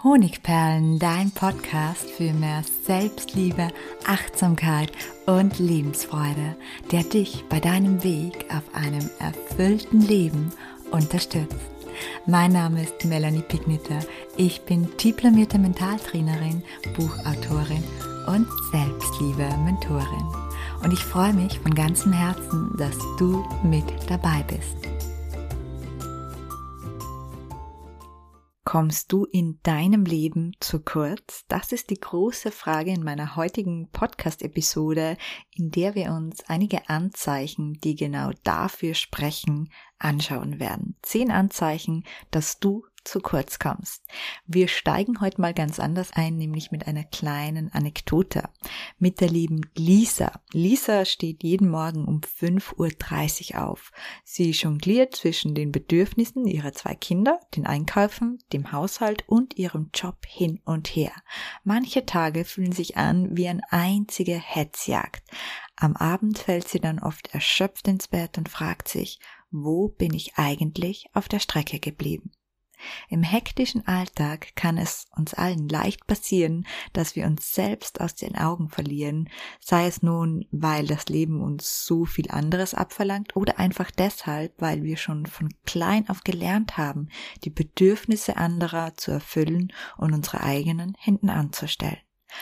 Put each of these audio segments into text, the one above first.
Honigperlen, dein Podcast für mehr Selbstliebe, Achtsamkeit und Lebensfreude, der dich bei deinem Weg auf einem erfüllten Leben unterstützt. Mein Name ist Melanie Pigniter. Ich bin diplomierte Mentaltrainerin, Buchautorin und Selbstliebe-Mentorin. Und ich freue mich von ganzem Herzen, dass du mit dabei bist. Kommst du in deinem Leben zu kurz? Das ist die große Frage in meiner heutigen Podcast-Episode, in der wir uns einige Anzeichen, die genau dafür sprechen, anschauen werden. 10 Anzeichen, dass du zu kurz kommst. Wir steigen heute mal ganz anders ein, nämlich mit einer kleinen Anekdote. Mit der lieben Lisa. Lisa steht jeden Morgen um 5:30 Uhr auf. Sie jongliert zwischen den Bedürfnissen ihrer 2 Kinder, den Einkäufen, dem Haushalt und ihrem Job hin und her. Manche Tage fühlen sich an wie eine einzige Hetzjagd. Am Abend fällt sie dann oft erschöpft ins Bett und fragt sich, wo bin ich eigentlich auf der Strecke geblieben? Im hektischen Alltag kann es uns allen leicht passieren, dass wir uns selbst aus den Augen verlieren, sei es nun, weil das Leben uns so viel anderes abverlangt oder einfach deshalb, weil wir schon von klein auf gelernt haben, die Bedürfnisse anderer zu erfüllen und unsere eigenen hinten anzustellen.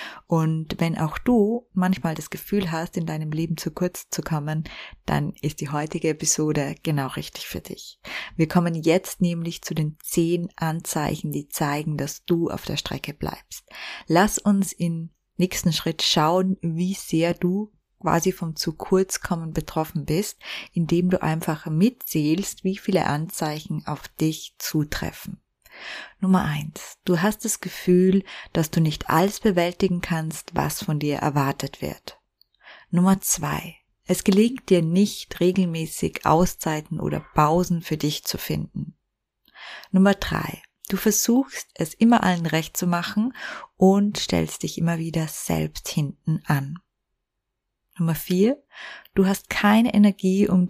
Und wenn auch du manchmal das Gefühl hast, in deinem Leben zu kurz zu kommen, dann ist die heutige Episode genau richtig für dich. Wir kommen jetzt nämlich zu den 10 Anzeichen, die zeigen, dass du auf der Strecke bleibst. Lass uns im nächsten Schritt schauen, wie sehr du quasi vom zu kurz kommen betroffen bist, indem du einfach mitzählst, wie viele Anzeichen auf dich zutreffen. Nummer 1. Du hast das Gefühl, dass du nicht alles bewältigen kannst, was von dir erwartet wird. Nummer 2. Es gelingt dir nicht, regelmäßig Auszeiten oder Pausen für dich zu finden. Nummer 3. Du versuchst, es immer allen recht zu machen und stellst dich immer wieder selbst hinten an. Nummer 4. Du hast keine Energie, um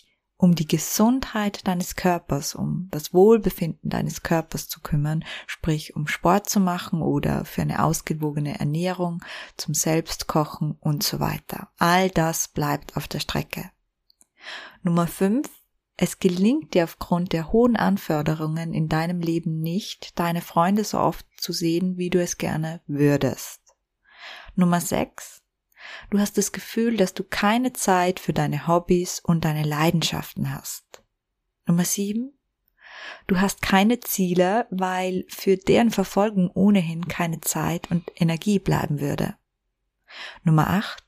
die Gesundheit deines Körpers, um das Wohlbefinden deines Körpers zu kümmern, sprich um Sport zu machen oder für eine ausgewogene Ernährung, zum Selbstkochen und so weiter. All das bleibt auf der Strecke. Nummer 5. Es gelingt dir aufgrund der hohen Anforderungen in deinem Leben nicht, deine Freunde so oft zu sehen, wie du es gerne würdest. Nummer 6. Du hast das Gefühl, dass du keine Zeit für deine Hobbys und deine Leidenschaften hast. Nummer 7. Du hast keine Ziele, weil für deren Verfolgung ohnehin keine Zeit und Energie bleiben würde. Nummer 8.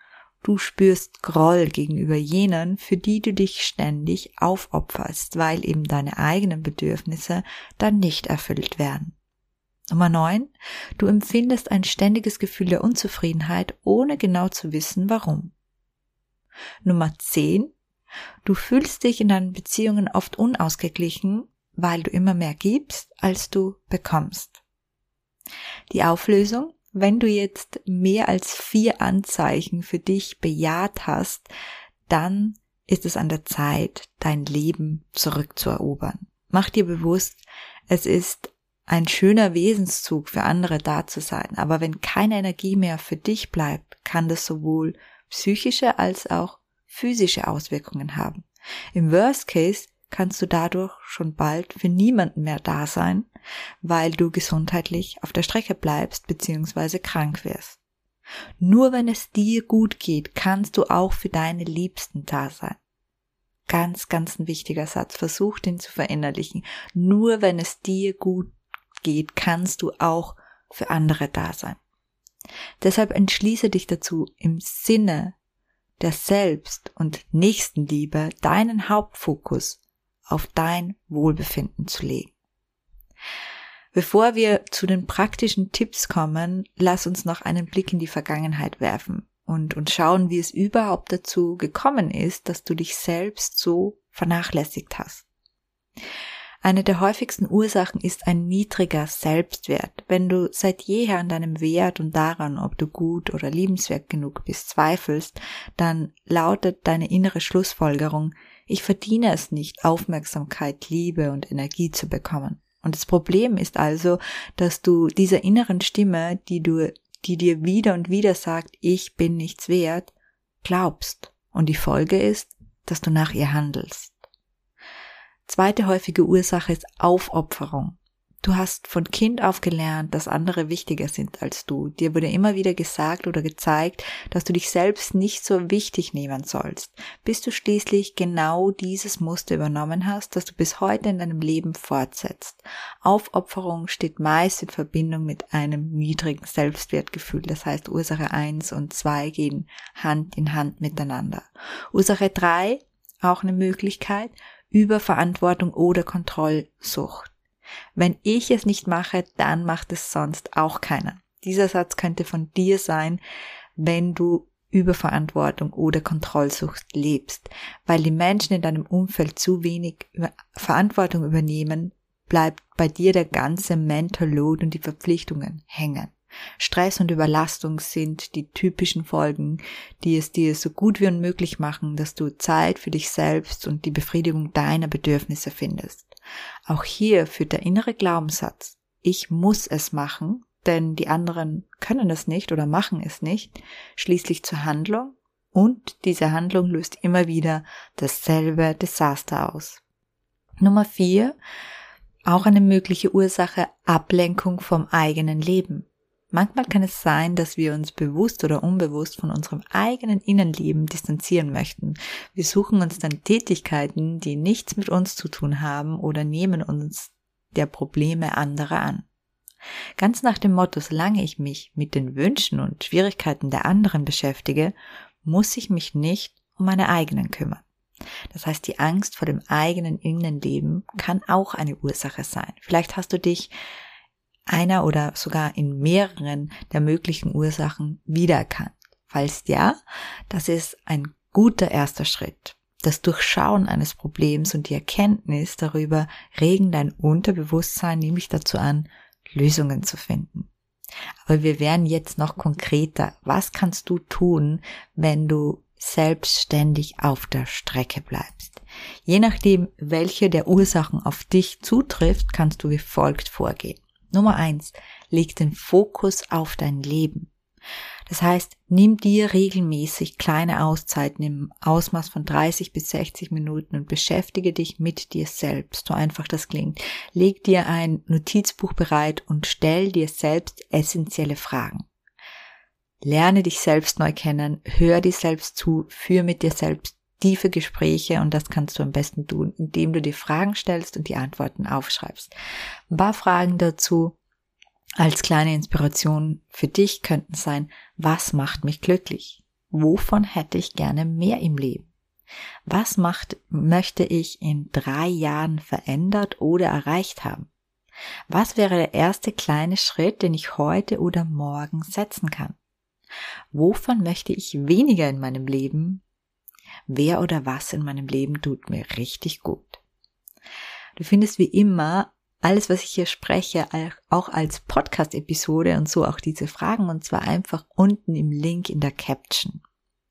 Du spürst Groll gegenüber jenen, für die du dich ständig aufopferst, weil eben deine eigenen Bedürfnisse dann nicht erfüllt werden. Nummer 9. Du empfindest ein ständiges Gefühl der Unzufriedenheit, ohne genau zu wissen, warum. Nummer 10. Du fühlst dich in deinen Beziehungen oft unausgeglichen, weil du immer mehr gibst, als du bekommst. Die Auflösung: Wenn du jetzt mehr als 4 Anzeichen für dich bejaht hast, dann ist es an der Zeit, dein Leben zurückzuerobern. Mach dir bewusst, es ist ein schöner Wesenszug für andere da zu sein, aber wenn keine Energie mehr für dich bleibt, kann das sowohl psychische als auch physische Auswirkungen haben. Im Worst Case kannst du dadurch schon bald für niemanden mehr da sein, weil du gesundheitlich auf der Strecke bleibst bzw. krank wirst. Nur wenn es dir gut geht, kannst du auch für deine Liebsten da sein. Ganz, ganz ein wichtiger Satz. Versuch den zu verinnerlichen. Nur wenn es dir gut geht, kannst du auch für andere da sein. Deshalb entschließe dich dazu, im Sinne der Selbst- und Nächstenliebe deinen Hauptfokus auf dein Wohlbefinden zu legen. Bevor wir zu den praktischen Tipps kommen, lass uns noch einen Blick in die Vergangenheit werfen und schauen, wie es überhaupt dazu gekommen ist, dass du dich selbst so vernachlässigt hast. Eine der häufigsten Ursachen ist ein niedriger Selbstwert. Wenn du seit jeher an deinem Wert und daran, ob du gut oder liebenswert genug bist, zweifelst, dann lautet deine innere Schlussfolgerung: Ich verdiene es nicht, Aufmerksamkeit, Liebe und Energie zu bekommen. Und das Problem ist also, dass du dieser inneren Stimme, die dir wieder und wieder sagt, ich bin nichts wert, glaubst. Und die Folge ist, dass du nach ihr handelst. Zweite häufige Ursache ist Aufopferung. Du hast von Kind auf gelernt, dass andere wichtiger sind als du. Dir wurde immer wieder gesagt oder gezeigt, dass du dich selbst nicht so wichtig nehmen sollst, bis du schließlich genau dieses Muster übernommen hast, das du bis heute in deinem Leben fortsetzt. Aufopferung steht meist in Verbindung mit einem niedrigen Selbstwertgefühl. Das heißt, Ursache 1 und 2 gehen Hand in Hand miteinander. Ursache 3, auch eine Möglichkeit, Überverantwortung oder Kontrollsucht. Wenn ich es nicht mache, dann macht es sonst auch keiner. Dieser Satz könnte von dir sein, wenn du Überverantwortung oder Kontrollsucht lebst. Weil die Menschen in deinem Umfeld zu wenig Verantwortung übernehmen, bleibt bei dir der ganze Mental Load und die Verpflichtungen hängen. Stress und Überlastung sind die typischen Folgen, die es dir so gut wie unmöglich machen, dass du Zeit für dich selbst und die Befriedigung deiner Bedürfnisse findest. Auch hier führt der innere Glaubenssatz, ich muss es machen, denn die anderen können es nicht oder machen es nicht, schließlich zur Handlung, und diese Handlung löst immer wieder dasselbe Desaster aus. Nummer 4, auch eine mögliche Ursache, Ablenkung vom eigenen Leben. Manchmal kann es sein, dass wir uns bewusst oder unbewusst von unserem eigenen Innenleben distanzieren möchten. Wir suchen uns dann Tätigkeiten, die nichts mit uns zu tun haben, oder nehmen uns der Probleme anderer an. Ganz nach dem Motto, solange ich mich mit den Wünschen und Schwierigkeiten der anderen beschäftige, muss ich mich nicht um meine eigenen kümmern. Das heißt, die Angst vor dem eigenen Innenleben kann auch eine Ursache sein. Vielleicht hast du dich einer oder sogar in mehreren der möglichen Ursachen wiedererkannt. Falls ja, das ist ein guter erster Schritt. Das Durchschauen eines Problems und die Erkenntnis darüber regen dein Unterbewusstsein nämlich dazu an, Lösungen zu finden. Aber wir werden jetzt noch konkreter. Was kannst du tun, wenn du selbstständig auf der Strecke bleibst? Je nachdem, welche der Ursachen auf dich zutrifft, kannst du wie folgt vorgehen. Nummer 1, leg den Fokus auf dein Leben. Das heißt, nimm dir regelmäßig kleine Auszeiten im Ausmaß von 30 bis 60 Minuten und beschäftige dich mit dir selbst, so einfach das klingt. Leg dir ein Notizbuch bereit und stell dir selbst essentielle Fragen. Lerne dich selbst neu kennen, hör dir selbst zu, führ mit dir selbst tiefe Gespräche, und das kannst du am besten tun, indem du dir Fragen stellst und die Antworten aufschreibst. Ein paar Fragen dazu als kleine Inspiration für dich könnten sein: Was macht mich glücklich? Wovon hätte ich gerne mehr im Leben? Was möchte ich in 3 Jahren verändert oder erreicht haben? Was wäre der erste kleine Schritt, den ich heute oder morgen setzen kann? Wovon möchte ich weniger in meinem Leben? Wer oder was in meinem Leben tut mir richtig gut? Du findest wie immer alles, was ich hier spreche, auch als Podcast-Episode und so auch diese Fragen, und zwar einfach unten im Link in der Caption.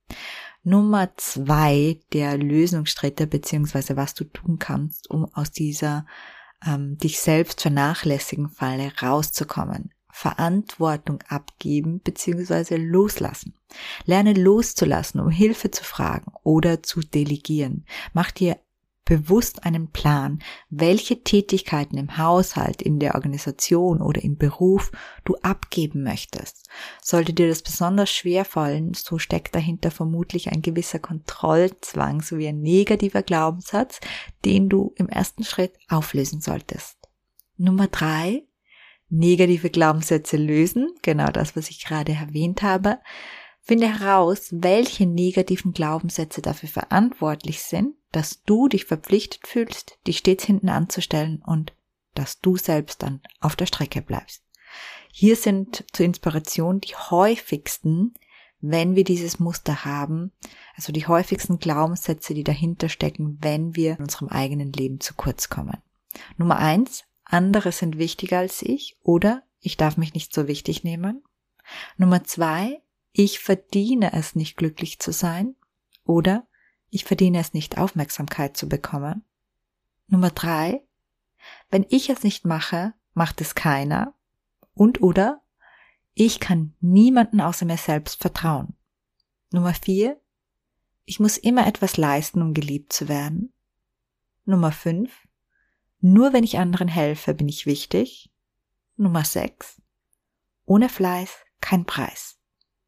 Nummer 2 der Lösungsschritte beziehungsweise was du tun kannst, um aus dieser dich selbst vernachlässigen Falle rauszukommen. Verantwortung abgeben bzw. loslassen. Lerne loszulassen, um Hilfe zu fragen oder zu delegieren. Mach dir bewusst einen Plan, welche Tätigkeiten im Haushalt, in der Organisation oder im Beruf du abgeben möchtest. Sollte dir das besonders schwer fallen, so steckt dahinter vermutlich ein gewisser Kontrollzwang sowie ein negativer Glaubenssatz, den du im ersten Schritt auflösen solltest. Nummer 3. Negative Glaubenssätze lösen, genau das, was ich gerade erwähnt habe. Finde heraus, welche negativen Glaubenssätze dafür verantwortlich sind, dass du dich verpflichtet fühlst, dich stets hinten anzustellen und dass du selbst dann auf der Strecke bleibst. Hier sind zur Inspiration die häufigsten, wenn wir dieses Muster haben, also die häufigsten Glaubenssätze, die dahinter stecken, wenn wir in unserem eigenen Leben zu kurz kommen. Nummer 1, andere sind wichtiger als ich, oder ich darf mich nicht so wichtig nehmen. Nummer 2, ich verdiene es nicht, glücklich zu sein, oder ich verdiene es nicht, Aufmerksamkeit zu bekommen. Nummer 3, Wenn ich es nicht mache, macht es keiner. Und oder ich kann niemanden außer mir selbst vertrauen. Nummer 4, ich muss immer etwas leisten, um geliebt zu werden. Nummer 5, nur wenn ich anderen helfe, bin ich wichtig. Nummer 6, ohne Fleiß kein Preis.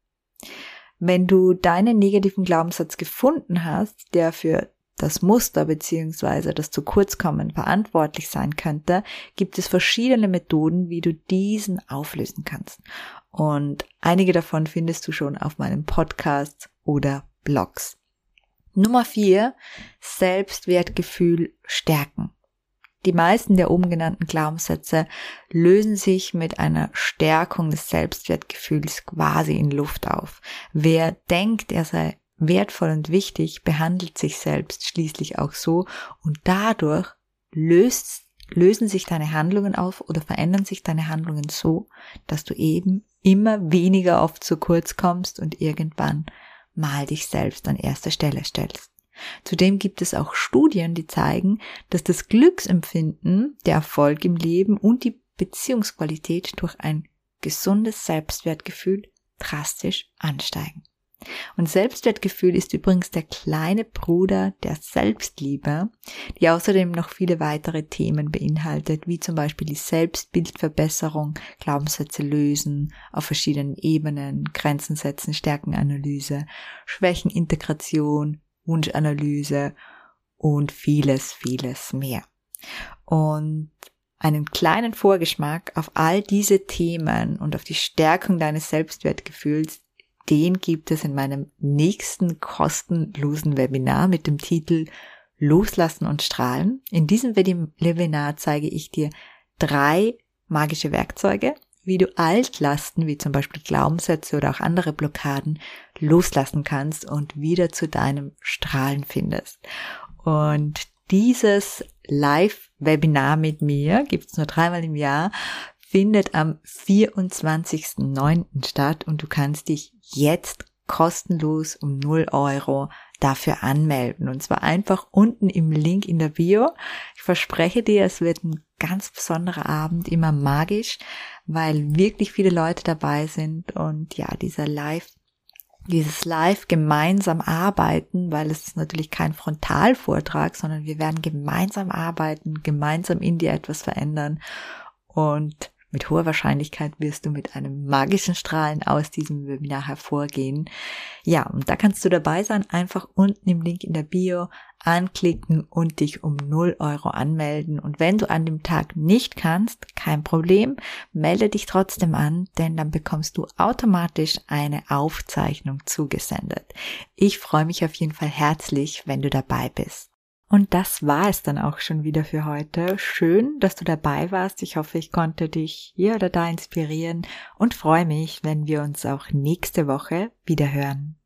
Wenn du deinen negativen Glaubenssatz gefunden hast, der für das Muster bzw. das zu kurzkommen verantwortlich sein könnte, gibt es verschiedene Methoden, wie du diesen auflösen kannst. Und einige davon findest du schon auf meinem Podcast oder Blogs. Nummer 4, Selbstwertgefühl stärken. Die meisten der oben genannten Glaubenssätze lösen sich mit einer Stärkung des Selbstwertgefühls quasi in Luft auf. Wer denkt, er sei wertvoll und wichtig, behandelt sich selbst schließlich auch so und dadurch lösen sich deine Handlungen auf oder verändern sich deine Handlungen so, dass du eben immer weniger oft zu kurz kommst und irgendwann mal dich selbst an erste Stelle stellst. Zudem gibt es auch Studien, die zeigen, dass das Glücksempfinden, der Erfolg im Leben und die Beziehungsqualität durch ein gesundes Selbstwertgefühl drastisch ansteigen. Und Selbstwertgefühl ist übrigens der kleine Bruder der Selbstliebe, die außerdem noch viele weitere Themen beinhaltet, wie zum Beispiel die Selbstbildverbesserung, Glaubenssätze lösen auf verschiedenen Ebenen, Grenzen setzen, Stärkenanalyse, Schwächenintegration, Wunschanalyse und vieles, vieles mehr. Und einen kleinen Vorgeschmack auf all diese Themen und auf die Stärkung deines Selbstwertgefühls, den gibt es in meinem nächsten kostenlosen Webinar mit dem Titel Loslassen und Strahlen. In diesem Webinar zeige ich dir 3 magische Werkzeuge, wie du Altlasten, wie zum Beispiel Glaubenssätze oder auch andere Blockaden, loslassen kannst und wieder zu deinem Strahlen findest. Und dieses Live-Webinar mit mir, gibt's nur 3-mal im Jahr, findet am 24.09. statt und du kannst dich jetzt kostenlos um 0 € dafür anmelden. Und zwar einfach unten im Link in der Bio. Ich verspreche dir, es wird ein ganz besonderer Abend, immer magisch, weil wirklich viele Leute dabei sind und ja, dieses Live gemeinsam arbeiten, weil es ist natürlich kein Frontalvortrag, sondern wir werden gemeinsam arbeiten, gemeinsam in dir etwas verändern und mit hoher Wahrscheinlichkeit wirst du mit einem magischen Strahlen aus diesem Webinar hervorgehen. Ja, und da kannst du dabei sein, einfach unten im Link in der Bio anklicken und dich um 0 € anmelden. Und wenn du an dem Tag nicht kannst, kein Problem, melde dich trotzdem an, denn dann bekommst du automatisch eine Aufzeichnung zugesendet. Ich freue mich auf jeden Fall herzlich, wenn du dabei bist. Und das war es dann auch schon wieder für heute. Schön, dass du dabei warst. Ich hoffe, ich konnte dich hier oder da inspirieren und freue mich, wenn wir uns auch nächste Woche wieder hören.